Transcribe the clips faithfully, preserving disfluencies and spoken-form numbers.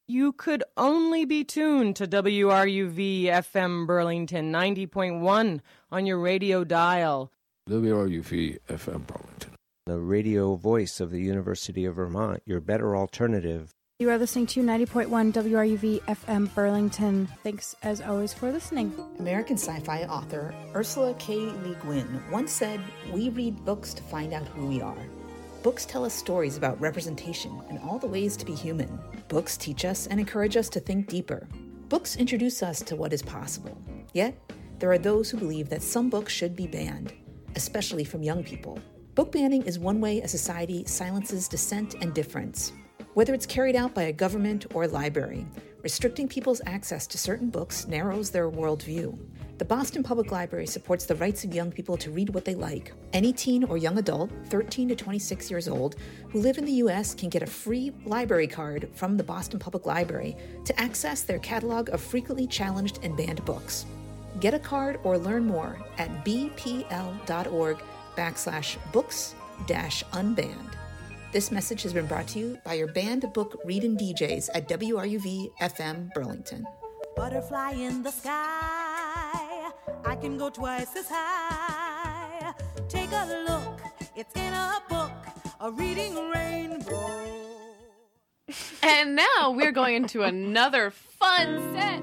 You could only be tuned to W R U V F M Burlington ninety point one on your radio dial. W R U V F M Burlington. The radio voice of the University of Vermont, your better alternative. You are listening to ninety point one W R U V F M Burlington. Thanks, as always, for listening. American sci-fi author Ursula K. Le Guin once said, "We read books to find out who we are." Books tell us stories about representation and all the ways to be human. Books teach us and encourage us to think deeper. Books introduce us to what is possible. Yet, there are those who believe that some books should be banned, especially from young people. Book banning is one way a society silences dissent and difference. Whether it's carried out by a government or a library, restricting people's access to certain books narrows their worldview. The Boston Public Library supports the rights of young people to read what they like. Any teen or young adult, thirteen to twenty-six years old, who live in the U S can get a free library card from the Boston Public Library to access their catalog of frequently challenged and banned books. Get a card or learn more at bpl.org backslash books dash unbanned. This message has been brought to you by your banned book reading D Js at W R U V F M Burlington. Butterfly in the sky, I can go twice as high. Take a look, it's in a book, a reading rainbow. And now we're going into another fun set.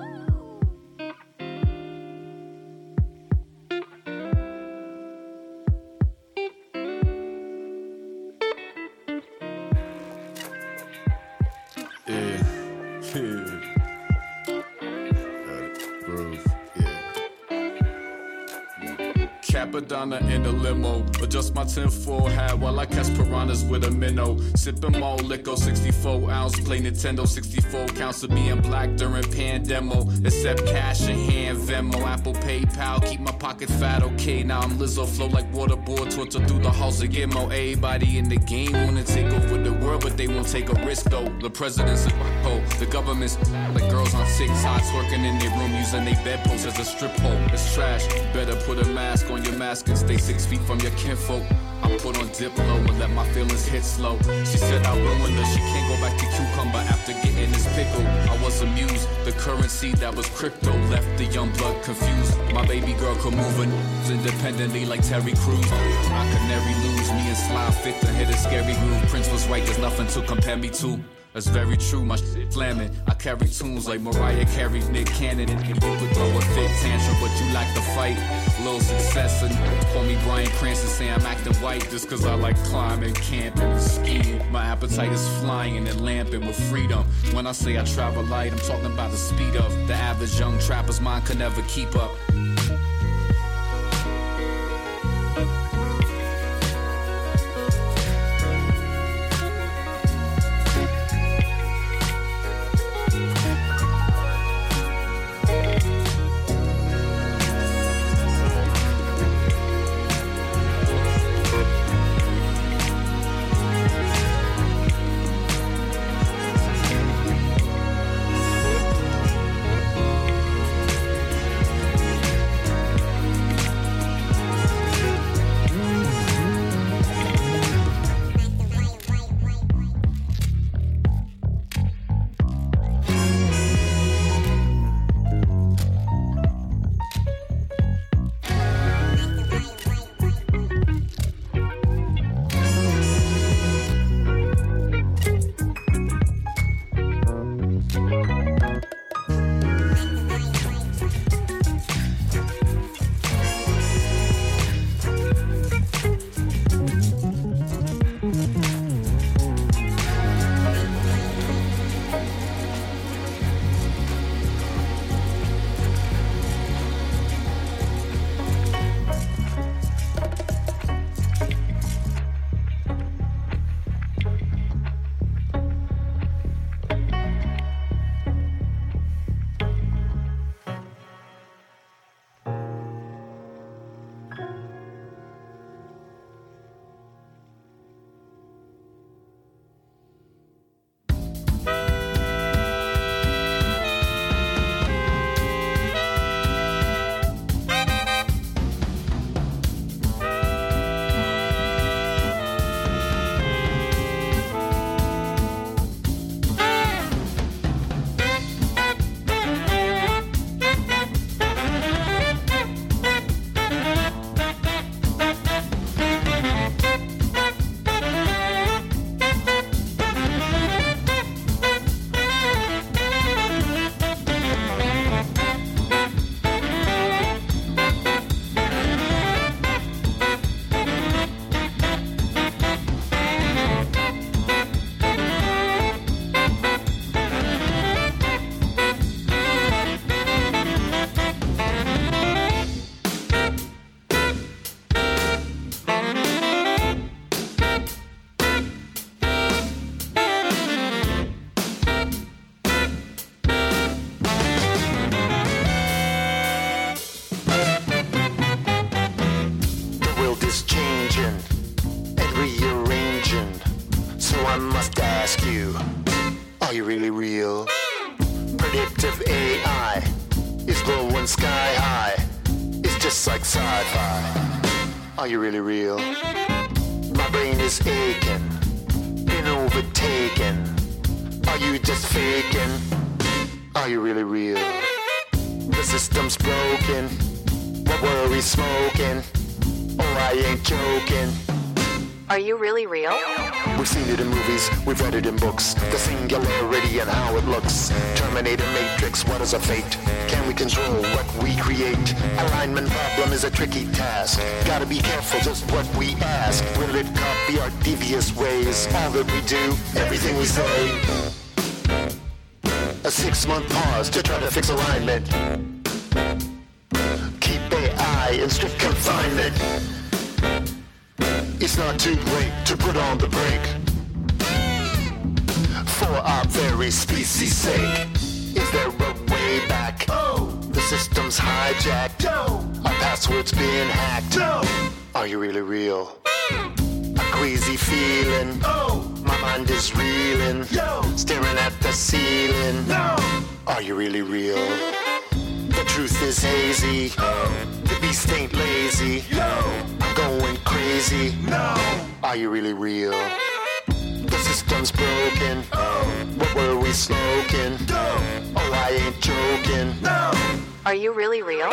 Capadonna in the limo, adjust my tinfoil hat while I catch piranhas with a minnow. Sipping malt liquor, sixty-four ounce, play Nintendo, sixty-four counts of being black during pandemo. Accept cash in hand, Venmo, Apple, PayPal, keep my pocket fat, okay. Now I'm Lizzo, flow like waterboard, torture through the halls of Gimmo. Everybody in the game wanna take over the world, but they won't take a risk though. The president's a hoe, the government's like girls on TikTok, twerking in their room using their bedposts as a strip pole. It's trash, better put a mask on your mask and stay six feet from your kinfolk. I put on Diplo and let my feelings hit slow. She said I ruined her, she can't go back to cucumber after getting this pickle. I was amused, the currency that was crypto left the young blood confused. My baby girl could move her independently like Terry Crews. I could never lose, me and Slime fit to hit a scary groove. Prince was right, there's nothing to compare me to. That's very true, my shit flamming. I carry tunes like Mariah Carey, Nick Cannon. And you could throw a fit tantrum, but you like to fight. Little success, and call me Bryan Cranston, say I'm acting white just cause I like climbing, camping, and skiing. My appetite is flying and lamping with freedom. When I say I travel light, I'm talking about the speed of the average young trapper's mind could never keep up. Predictive A I is blowing sky high. It's just like sci-fi. Are you really real? My brain is aching, been overtaken. Are you just faking? Are you really real? The system's broken. What were we smoking? Oh, I ain't joking. Are you really real? We've seen it in movies, we've read it in books. The singularity and how it looks. Terminator, Matrix, what is a fate? Can we control what we create? Alignment problem is a tricky task. Gotta be careful just what we ask. Will it copy our devious ways? All that we do, everything we say. A six-month pause to try to fix alignment. Keep A I in strict confinement. It's not too late to put on the brake. For our very species' sake. Is there a way back? Oh, the system's hijacked. No, our password's being hacked. No, are you really real? A queasy feeling. Oh, my mind is reeling. Yo, staring at the ceiling. No, are you really real? The truth is hazy. Oh, the beast ain't lazy. Yo, I'm going crazy. No, are you really real? The system's broken. Oh, what were we smoking? No, oh, I ain't joking. No, are you really real?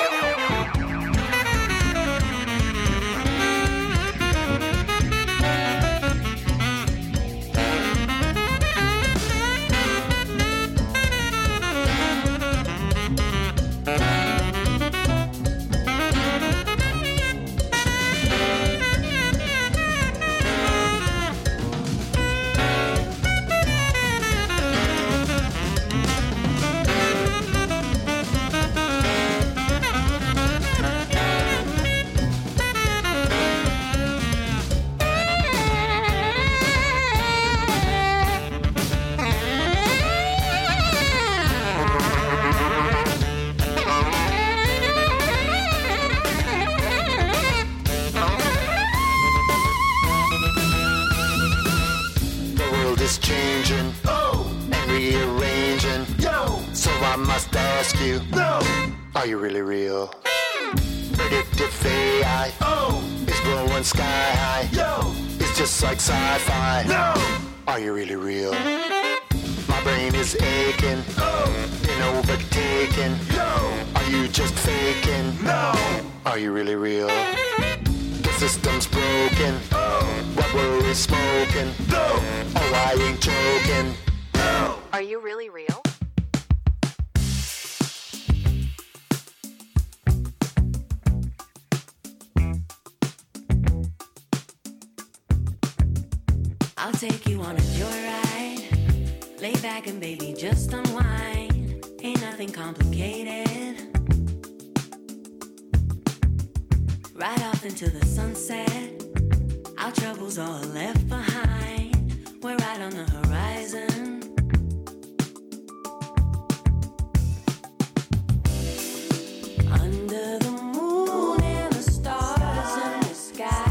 Are you really real? Predictive A I, oh, it's blowing sky high. Yo, it's just like sci-fi. No, are you really real? My brain is aching. Oh, been overtaken. Yo, are you just faking? No, are you really real? The system's broken. Oh, what were we smoking? No, oh, I ain't joking. No, are you really real? I'll take you on a joyride. Lay back and baby, just unwind. Ain't nothing complicated. Right off into the sunset. Our troubles all left behind. We're right on the horizon. Under the moon and the stars in the sky.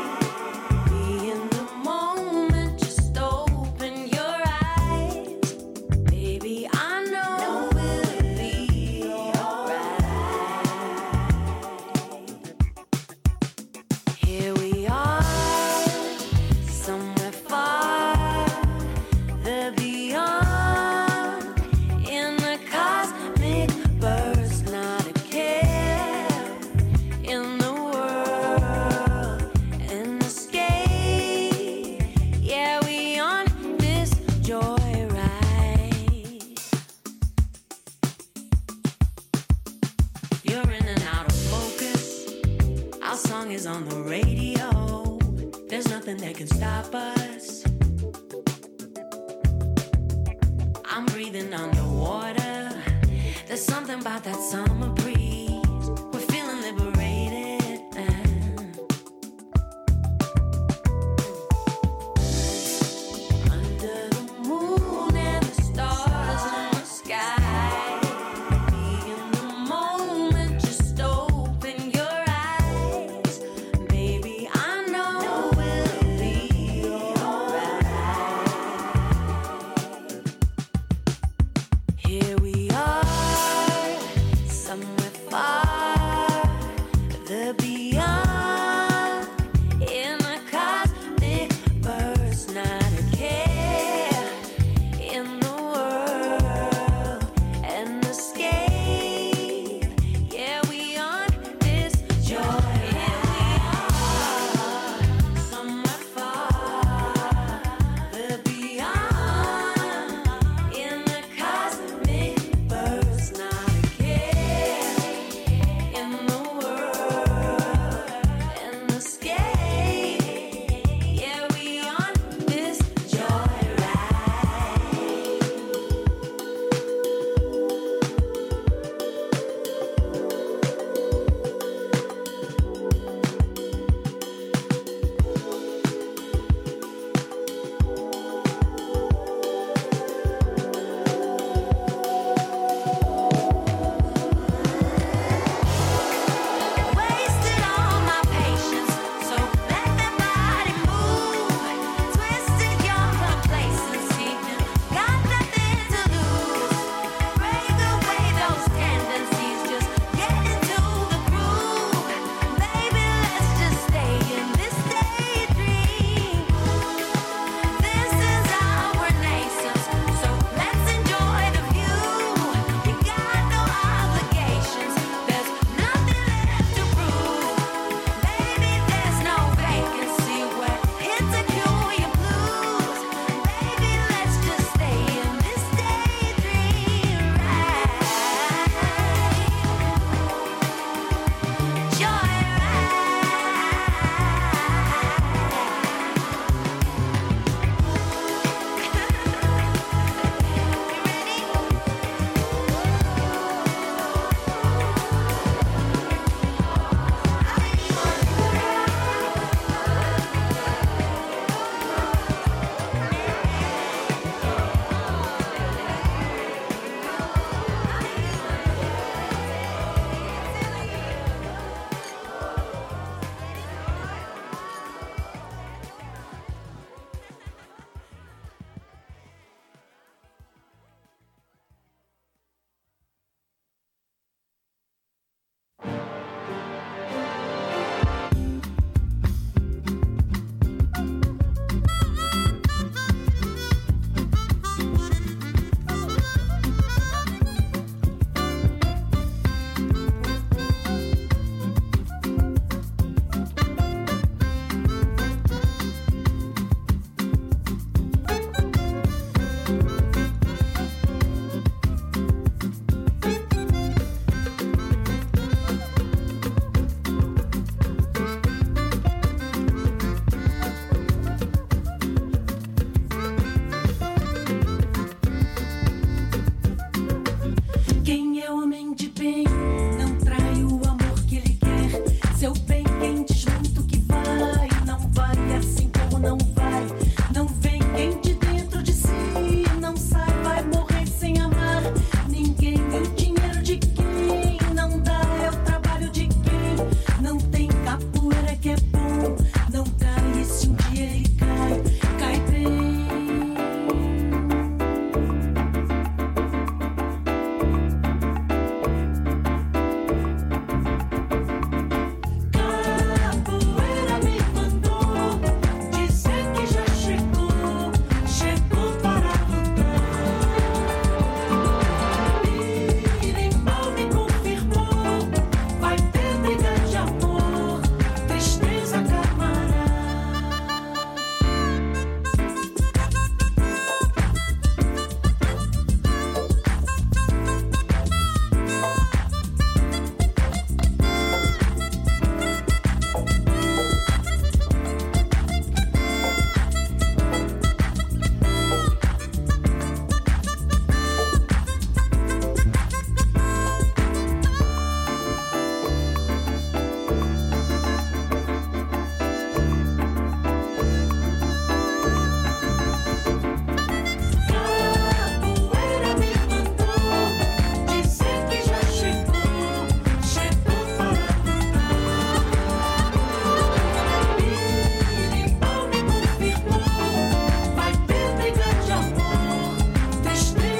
That can stop us. I'm breathing underwater. There's something about that summer breeze. We're feeling liberated. Under the moon and the stars in the sky. Be in the moment, just open your eyes. Baby, I know. Here we are.